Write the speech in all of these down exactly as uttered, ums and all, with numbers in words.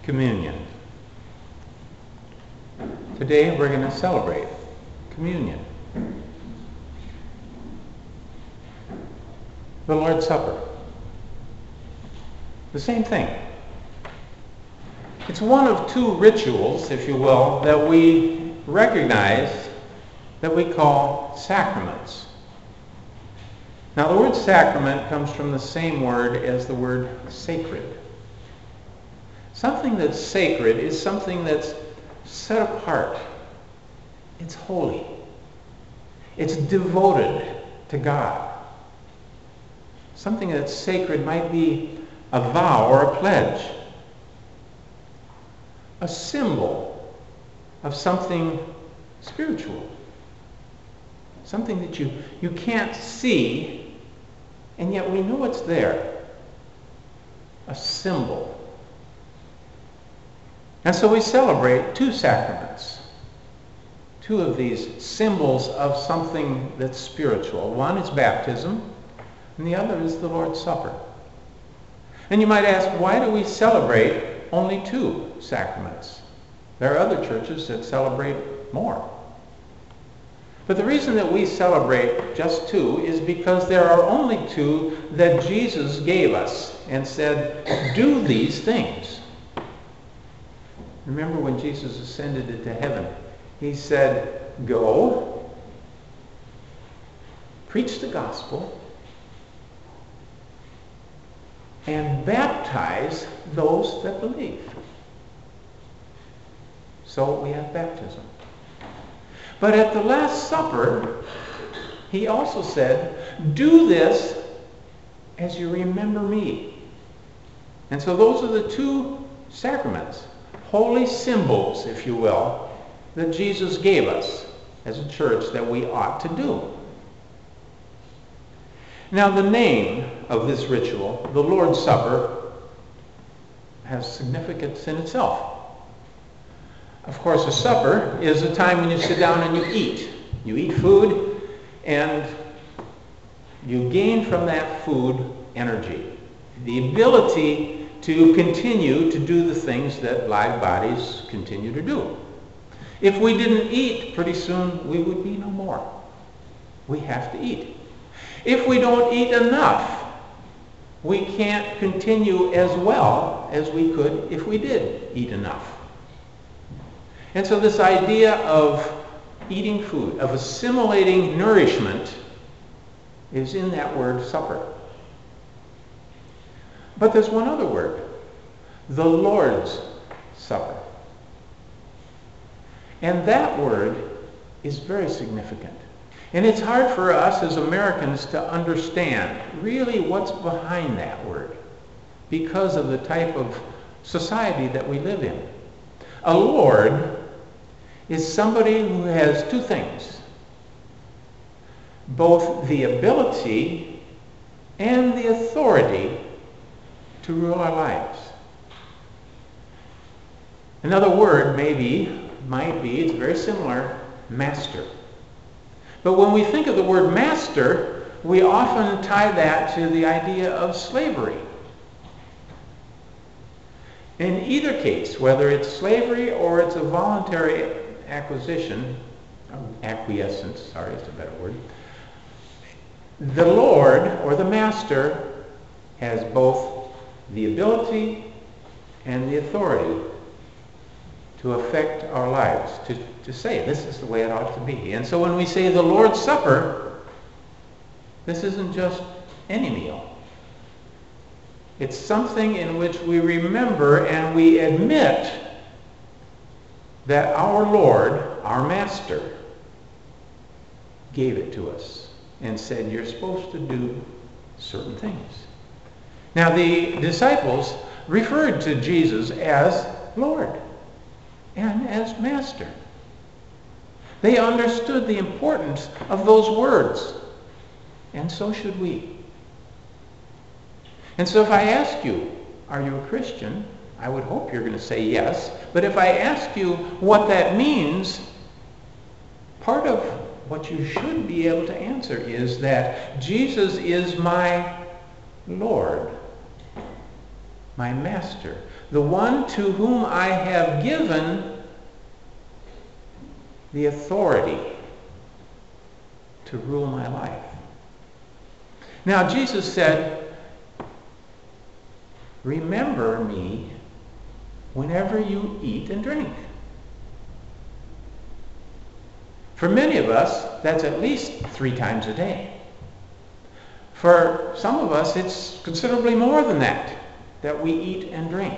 communion. Today we're going to celebrate communion. The Lord's Supper. The same thing. It's one of two rituals, if you will, that we recognize that we call sacraments. Now the word sacrament comes from the same word as the word sacred. Something that's sacred is something that's set apart. It's holy. It's devoted to God. Something that's sacred might be a vow or a pledge, a symbol of something spiritual, something that you, you can't see, and yet we know it's there, a symbol. And so we celebrate two sacraments, two of these symbols of something that's spiritual. One is baptism, and the other is the Lord's Supper. And you might ask, why do we celebrate only two sacraments? There are other churches that celebrate more. But the reason that we celebrate just two is because there are only two that Jesus gave us and said, do these things. Remember when Jesus ascended into heaven, he said, go, preach the gospel, and baptize those that believe. So we have baptism. But at the Last Supper, he also said, do this as you remember me. And so those are the two sacraments, holy symbols, if you will, that Jesus gave us as a church that we ought to do. Now the name of this ritual, the Lord's Supper, has significance in itself. Of course, a supper is a time when you sit down and you eat. You eat food, and you gain from that food energy. The ability to continue to do the things that live bodies continue to do. If we didn't eat, pretty soon we would be no more. We have to eat. If we don't eat enough, we can't continue as well as we could if we did eat enough. And so this idea of eating food, of assimilating nourishment, is in that word supper. But there's one other word, the Lord's Supper. And that word is very significant. And it's hard for us as Americans to understand really what's behind that word because of the type of society that we live in. A Lord is somebody who has two things, both the ability and the authority to rule our lives. Another word maybe, might be, it's very similar, master. But when we think of the word master, we often tie that to the idea of slavery. In either case, whether it's slavery or it's a voluntary acquisition, acquiescence, sorry, it's a better word, the Lord or the master has both the ability and the authority to affect our lives, to, to say this is the way it ought to be. And so when we say the Lord's Supper, this isn't just any meal. It's something in which we remember and we admit that our Lord, our Master, gave it to us and said, you're supposed to do certain things. Now the disciples referred to Jesus as Lord and as Master. They understood the importance of those words, and so should we. And so if I ask you, are you a Christian? I would hope you're going to say yes. But if I ask you what that means, part of what you should be able to answer is that Jesus is my Lord, my Master, the one to whom I have given the authority to rule my life. Now, Jesus said, remember me whenever you eat and drink. For many of us, that's at least three times a day. For some of us, it's considerably more than that, that we eat and drink.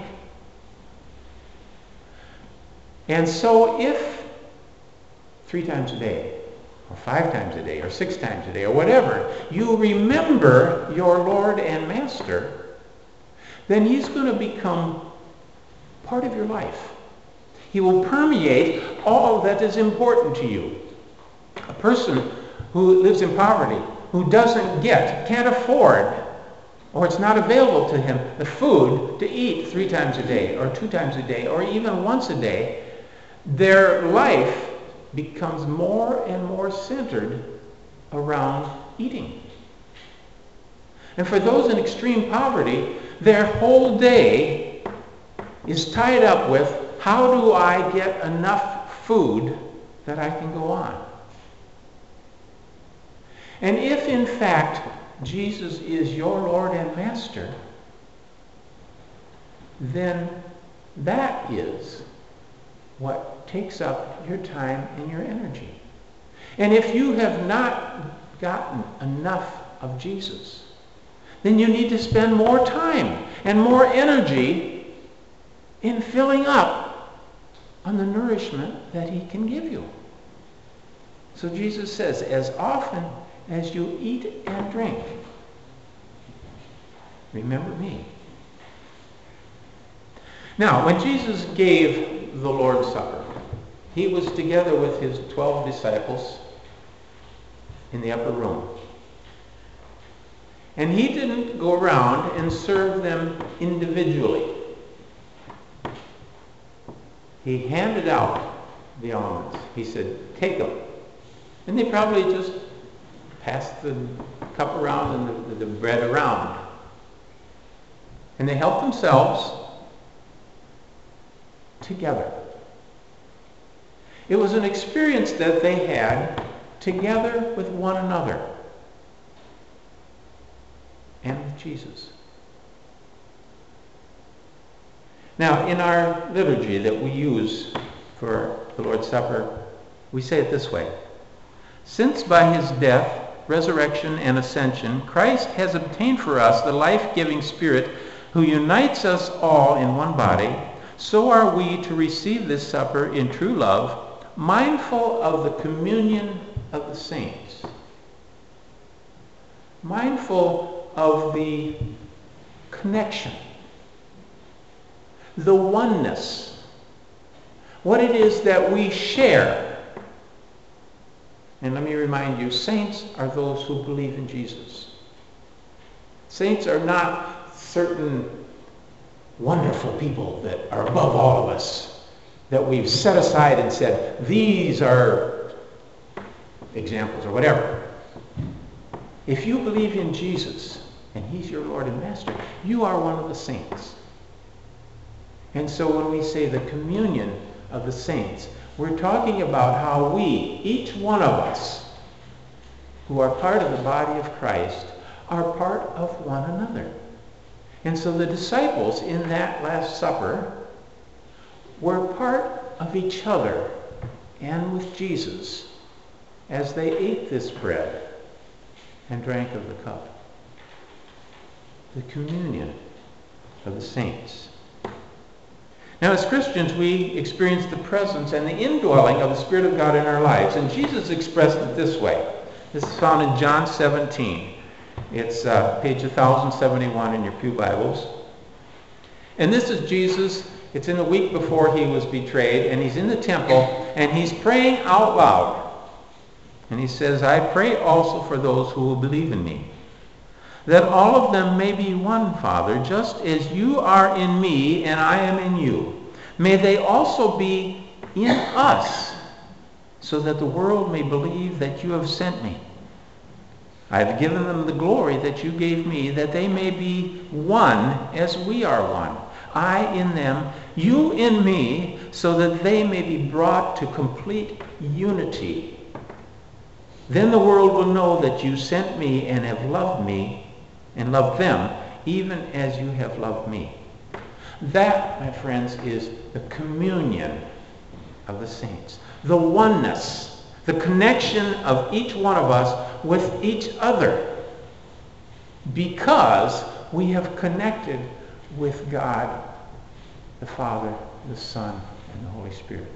And so if three times a day, or five times a day, or six times a day, or whatever, you remember your Lord and Master, then he's going to become part of your life. He will permeate all that is important to you. A person who lives in poverty, who doesn't get, can't afford, or it's not available to him, the food to eat three times a day, or two times a day, or even once a day, their life becomes more and more centered around eating. And for those in extreme poverty, their whole day is tied up with, how do I get enough food that I can go on? And if in fact Jesus is your Lord and Master, then that is what takes up your time and your energy. And if you have not gotten enough of Jesus, then you need to spend more time and more energy in filling up on the nourishment that he can give you. So Jesus says, as often as you eat and drink, remember me. Now, when Jesus gave the Lord's Supper, he was together with his twelve disciples in the upper room. And he didn't go around and serve them individually. He handed out the elements. He said, take them. And they probably just passed the cup around and the, the bread around. And they helped themselves together. It was an experience that they had together with one another and with Jesus. Now, in our liturgy that we use for the Lord's Supper, we say it this way: since by his death, resurrection, and ascension, Christ has obtained for us the life-giving Spirit who unites us all in one body, so are we to receive this supper in true love, mindful of the communion of the saints, mindful of the connection, the oneness, what it is that we share. And let me remind you, saints are those who believe in Jesus. Saints are not certain wonderful people that are above all of us, that we've set aside and said, these are examples or whatever. If you believe in Jesus and he's your Lord and Master, you are one of the saints. And so when we say the communion of the saints, we're talking about how we, each one of us, who are part of the body of Christ, are part of one another. And so the disciples in that Last Supper were part of each other and with Jesus as they ate this bread and drank of the cup. The communion of the saints. Now, as Christians, we experience the presence and the indwelling of the Spirit of God in our lives. And Jesus expressed it this way. This is found in John seventeen. It's uh, page one thousand seventy-one in your pew Bibles. And this is Jesus. It's in the week before he was betrayed. And he's in the temple. And he's praying out loud. And he says, I pray also for those who will believe in me, that all of them may be one, Father, just as you are in me and I am in you. May they also be in us, so that the world may believe that you have sent me. I have given them the glory that you gave me, that they may be one as we are one. I in them, you in me, so that they may be brought to complete unity. Then the world will know that you sent me and have loved me and loved them, even as you have loved me. That, my friends, is the communion of the saints. The oneness, the connection of each one of us with each other, because we have connected with God, the Father, the Son, and the Holy Spirit.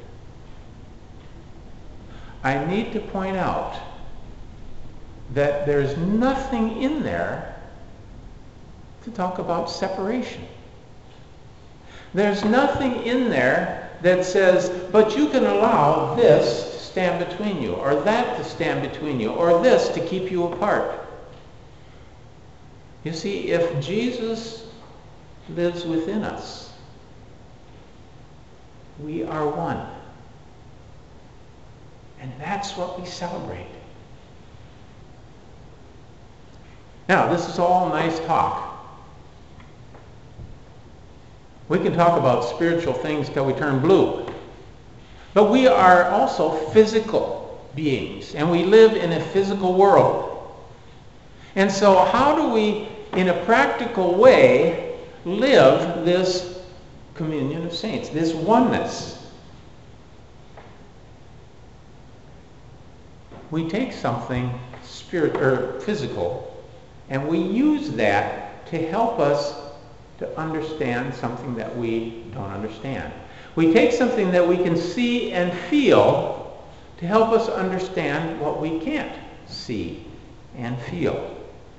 I need to point out that there's nothing in there to talk about separation. There's nothing in there that says, but you can allow this to stand between you, or that to stand between you, or this to keep you apart. You see, if Jesus lives within us, we are one. And that's what we celebrate. Now, this is all nice talk. We can talk about spiritual things till we turn blue. But we are also physical beings, and we live in a physical world. And so how do we, in a practical way, live this communion of saints, this oneness? We take something spirit or physical, and we use that to help us to understand something that we don't understand. We take something that we can see and feel to help us understand what we can't see and feel.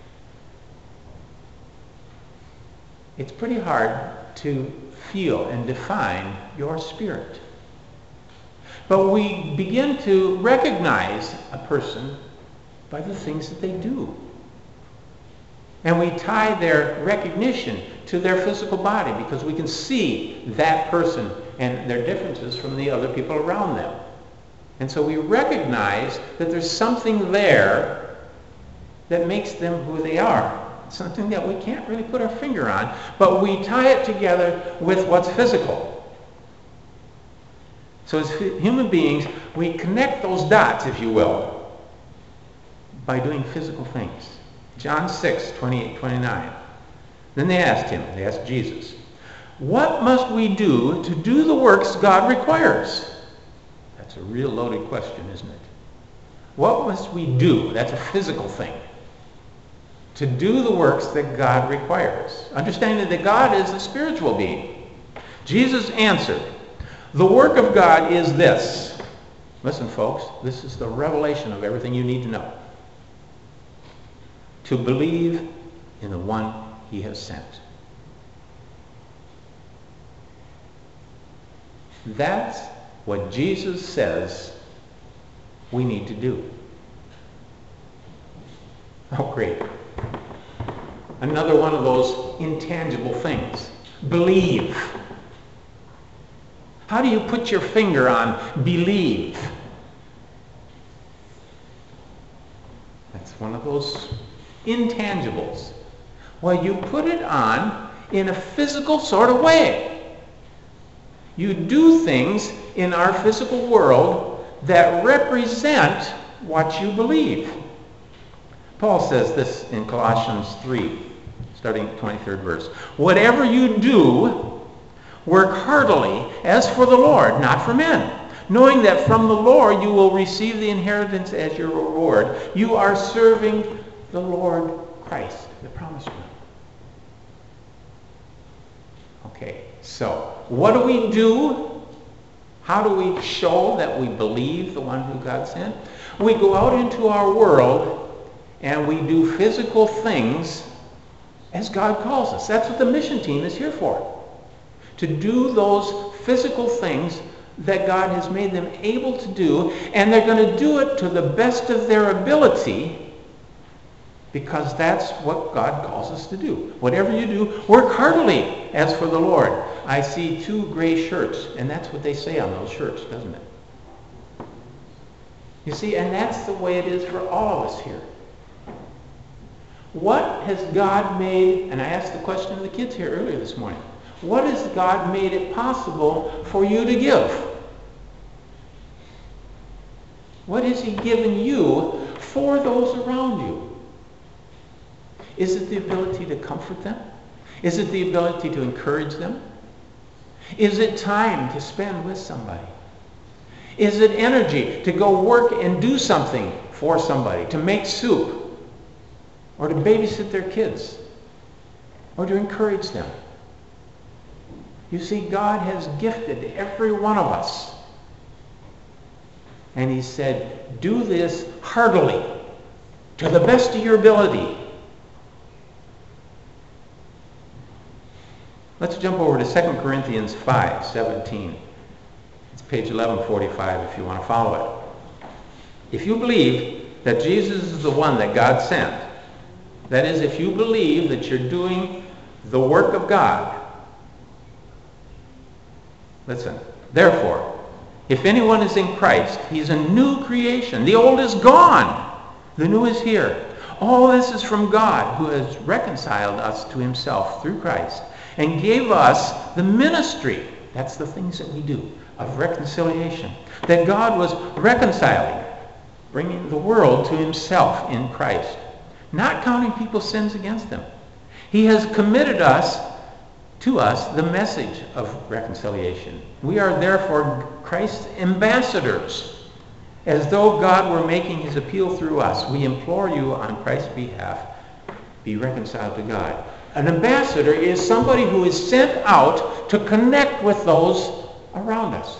It's pretty hard to feel and define your spirit. But we begin to recognize a person by the things that they do. And we tie their recognition to their physical body because we can see that person and their differences from the other people around them. And so we recognize that there's something there that makes them who they are. Something that we can't really put our finger on, but we tie it together with what's physical. So as human beings, we connect those dots, if you will, by doing physical things. John six, twenty-eight, twenty-nine. Then they asked him, they asked Jesus, what must we do to do the works God requires? That's a real loaded question, isn't it? What must we do? That's a physical thing. To do the works that God requires. Understanding that God is a spiritual being. Jesus answered, the work of God is this. Listen, folks, this is the revelation of everything you need to know. To believe in the one he has sent. That's what Jesus says we need to do. Oh, great. Another one of those intangible things. Believe. How do you put your finger on believe? That's one of those intangibles. Well, you put it on in a physical sort of way. You do things in our physical world that represent what you believe. Paul says this in Colossians three, starting at twenty-third verse. Whatever you do, work heartily as for the Lord, not for men, knowing that from the Lord you will receive the inheritance as your reward. You are serving the Lord Christ, the promised one. Okay, so what do we do? How do we show that we believe the one who God sent? We go out into our world and we do physical things as God calls us. That's what the mission team is here for. To do those physical things that God has made them able to do, and they're going to do it to the best of their ability because that's what God calls us to do. Whatever you do, work heartily as for the Lord. I see two gray shirts, and that's what they say on those shirts, doesn't it? You see, and that's the way it is for all of us here. What has God made, and I asked the question to the kids here earlier this morning, What has God made it possible for you to give? What has he given you for those around you? Is it the ability to comfort them? Is it the ability to encourage them? Is it time to spend with somebody? Is it energy to go work and do something for somebody, to make soup, or to babysit their kids, or to encourage them? You see, God has gifted every one of us. And he said, do this heartily, to the best of your ability. Let's jump over to Second Corinthians five seventeen. It's page eleven forty-five if you want to follow it. If you believe that Jesus is the one that God sent, that is, if you believe that you're doing the work of God, listen, therefore, if anyone is in Christ, he's a new creation. The old is gone. The new is here. All this is from God, who has reconciled us to himself through Christ and gave us the ministry, that's the things that we do, of reconciliation. That God was reconciling, bringing the world to himself in Christ, not counting people's sins against them. He has committed us to us the message of reconciliation. We are therefore Christ's ambassadors. As though God were making his appeal through us, we implore you on Christ's behalf, be reconciled to God. An ambassador is somebody who is sent out to connect with those around us.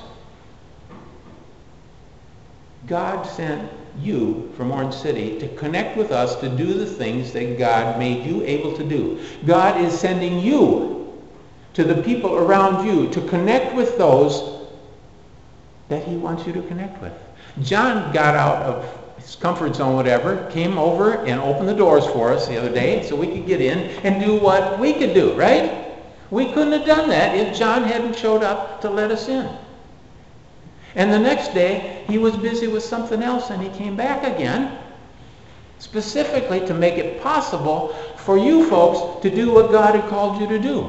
God sent you from Orange City to connect with us to do the things that God made you able to do. God is sending you to the people around you to connect with those that he wants you to connect with. John got out of his comfort zone, whatever, came over and opened the doors for us the other day so we could get in and do what we could do, right? We couldn't have done that if John hadn't showed up to let us in. And the next day, he was busy with something else and he came back again, specifically to make it possible for you folks to do what God had called you to do.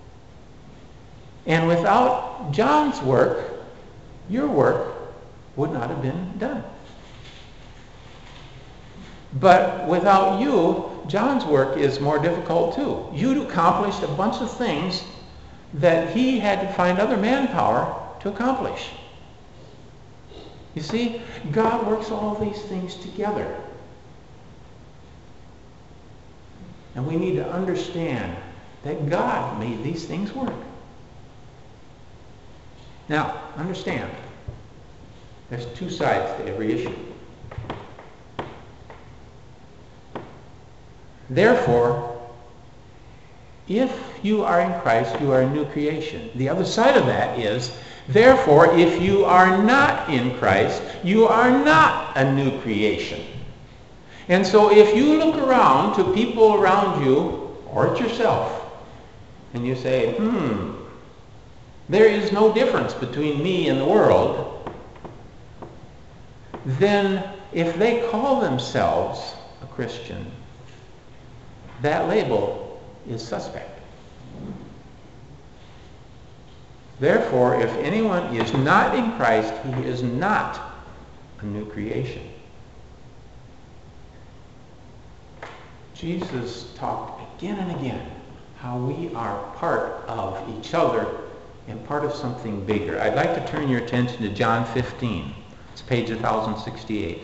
And without John's work, your work would not have been done. But without you, John's work is more difficult too. You accomplished a bunch of things that he had to find other manpower to accomplish. You see, God works all these things together. And we need to understand that God made these things work. Now, understand, there's two sides to every issue. Therefore, if you are in Christ, you are a new creation. The other side of that is, therefore, if you are not in Christ, you are not a new creation. And so if you look around to people around you, or at yourself, and you say, hmm, there is no difference between me and the world, then if they call themselves a Christian, that label is suspect. Therefore, if anyone is not in Christ, he is not a new creation. Jesus talked again and again how we are part of each other and part of something bigger. I'd like to turn your attention to John fifteen. It's page one thousand sixty-eight.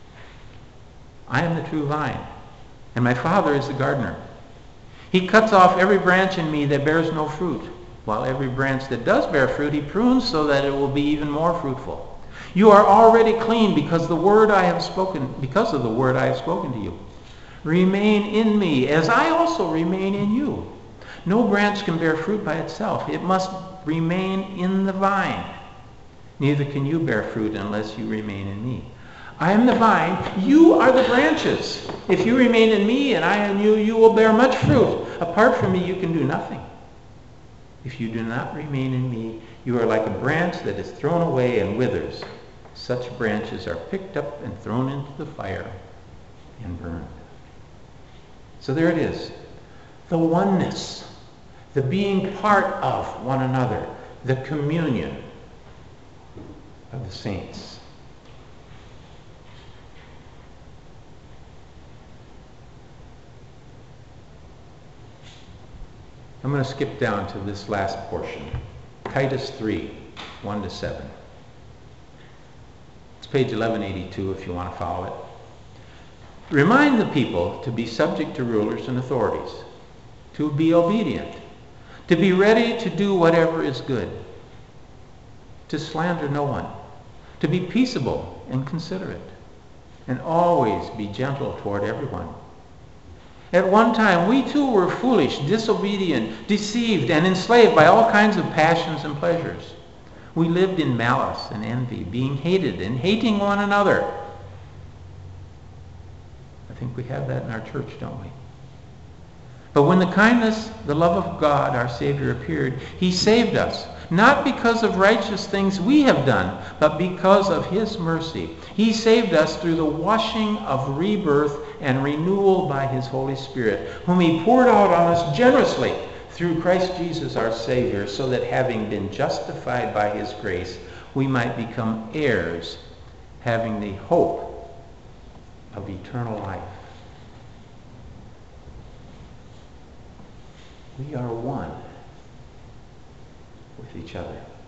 I am the true vine, and my Father is the gardener. He cuts off every branch in me that bears no fruit, while every branch that does bear fruit he prunes so that it will be even more fruitful. You are already clean because the word I have spoken, because of the word I have spoken to you. Remain in me, as I also remain in you. No branch can bear fruit by itself. It must remain in the vine. Neither can you bear fruit unless you remain in me. I am the vine, you are the branches. If you remain in me and I in you, you will bear much fruit. Apart from me, you can do nothing. If you do not remain in me, you are like a branch that is thrown away and withers. Such branches are picked up and thrown into the fire and burned. So there it is. The oneness the being part of one another, the communion of the saints. I'm going to skip down to this last portion. Titus three, one to seven. It's page eleven eighty-two if you want to follow it. Remind the people to be subject to rulers and authorities, to be obedient, to be ready to do whatever is good, to slander no one, to be peaceable and considerate, and always be gentle toward everyone. At one time, we too were foolish, disobedient, deceived, and enslaved by all kinds of passions and pleasures. We lived in malice and envy, being hated and hating one another. I think we have that in our church, don't we? But when the kindness, the love of God, our Savior, appeared, he saved us, not because of righteous things we have done, but because of his mercy. He saved us through the washing of rebirth and renewal by his Holy Spirit, whom he poured out on us generously through Christ Jesus our Savior, so that having been justified by his grace, we might become heirs, having the hope of eternal life. We are one with each other.